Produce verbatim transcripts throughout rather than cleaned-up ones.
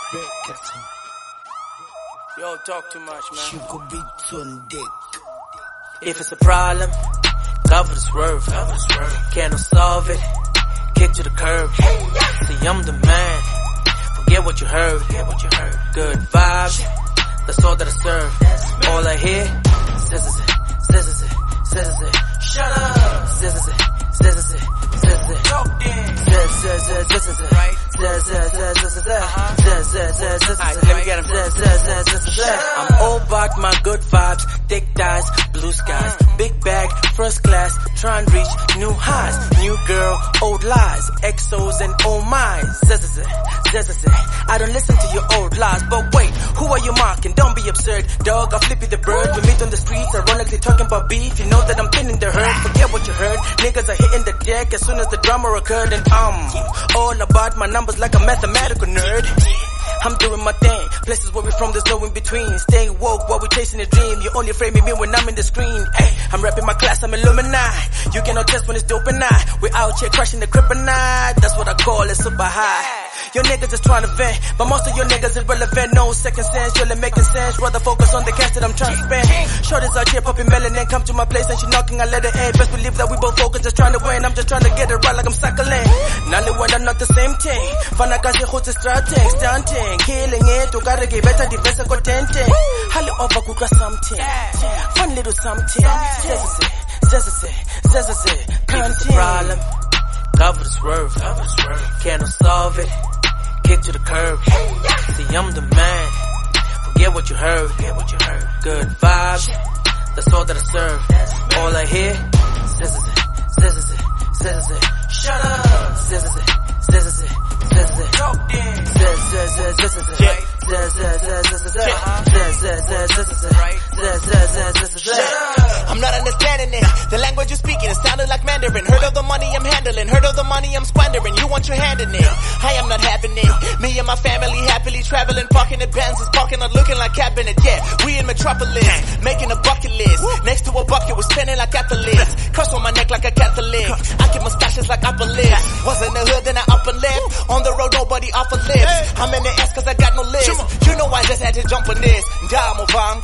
Yo, talk too much, man. Sugar beats on deck. If it's a problem, cover the swerve. Can't solve it, kick to the curb. See, I'm the man. Forget what you heard. Good vibes, that's all that I serve. All I hear, scissors it, scissors it, scissors it. Shut up, scissors it, scissors it, scissors it. Talk then. Scissors, scissors, scissors it. Right. Scissors, scissors, scissors it. Scissors, scissors, scissors it. Alright, let me get him. Scissors, scissors, scissors it. I'm all about my good vibes, thick thighs, blue skies, big bag, first class, try and reach new highs. New girl, old lies, X Os and oh my. Scissors it, scissors it. I don't listen to your old lies, but wait, who are you mocking? Don't be absurd, dog. I'll flip you the bird. We meet on the streets, ironically talking about beef. You know that I'm thinning the herd. Forget what you heard. Niggas are hitting the deck as soon as the drama occurred, and I'm all about my numbers like a mathematical nerd. I'm doing my thing. Places where we from, there's no in between. Staying woke while we chasing a dream. You only framing me when I'm in the screen. Ay, I'm rapping my class, I'm Illuminati. You cannot test when it's dope and I. We out here crushing the kryptonite. That's what I call it, super high. Your niggas just trying to vent, but most of your niggas irrelevant. No second sense, really making sense. Rather focus on the cash that I'm trying to spend. Shorties out here popping melanin. Come to my place and she knocking, I let her in. Best believe that we both focus, just trying to win. I'm just trying to get it right like I'm suckling. Nali when I'm not the same thing. Fana kasi khutse strategy, stunting, killing it. You gotta get better defense and contenting. Hali over kukra something, fun little something. Zezze, zezze, zezze, content. Problem, cover the swerve. Can't solve it. Kick to the curb. See, I'm the man. Forget what you heard. Good vibes, that's all that I serve. All I hear, scissors it, scissors it, scissors it. Shut up, scissors it, scissors it, scissors it. Talk then. Scissors, scissors, scissors it. Scissors, scissors, scissors it. Scissors, scissors, scissors it. Scissors, scissors, scissors it. I'm not understanding it. The language you're speaking, it sounded like Mandarin. Heard of the money I'm handling, heard of the money I'm squandering. You want your hand in it, I am not having it. Me and my family happily traveling, parking the Benz's, parking lot looking like cabinet. Yeah, we in Metropolis, making a bucket list. Next to a bucket, we're spinning like athletes. Curse on my neck like a Catholic. I keep mustaches like upper lips. Was in the hood, then I upper lip. On the road, nobody offer lips. I'm in the S cause I got no lips. You know I just had to jump on this. Ndamo vang.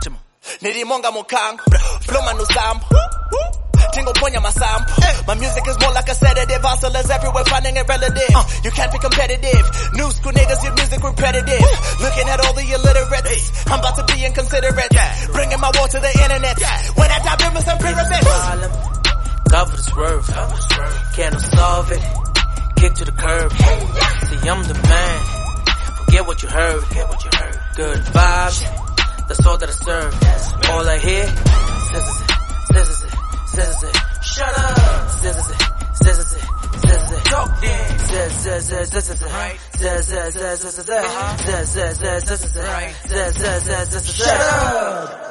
Nirimonga mokang. Flow manu samp. Tingo ponya masamp. My music is more like a sedative. Hustlers everywhere finding it relative. Uh, you can't be competitive. New school niggas, your music repetitive. Looking at all the illiterates. I'm about to be inconsiderate. Bringing my war to the internet. When I die, building some pyramids. Problem, cover the swerve. Can't solve it. Kick to the curb. See, I'm the man. Forget what you heard. Good vibes, that's all that I serve. All I hear, scissors it, scissors it, scissors it. Shut up, scissors it, scissors it, scissors it. Talk then. Scissors, scissors, scissors it. Scissors, scissors, scissors it. Scissors, scissors, scissors it. Scissors, scissors, scissors it. Shut up.